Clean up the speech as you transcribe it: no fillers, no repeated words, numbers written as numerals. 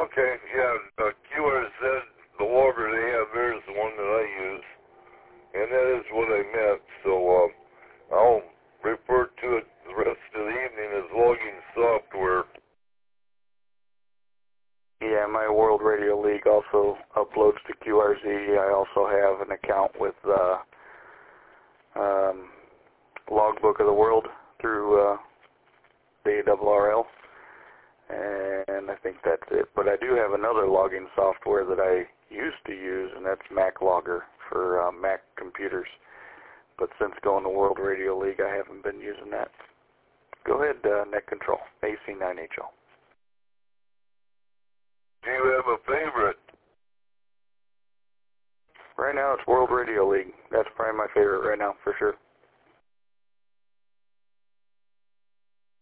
Okay, yeah, QRZ, the logger they have there is the one that I use, and that is what I meant, so I'll refer to it the rest of the evening as logging software. Yeah, my World Radio League also uploads to QRZ. I also have an account with Logbook of the World through the ARRL, and I think that's it. But I do have another logging software that I used to use, and that's MacLogger for Mac computers. But since going to World Radio League, I haven't been using that. Go ahead, Net Control, AC9HL. Do you have a favorite? Right now it's World Radio League. That's probably my favorite right now, for sure.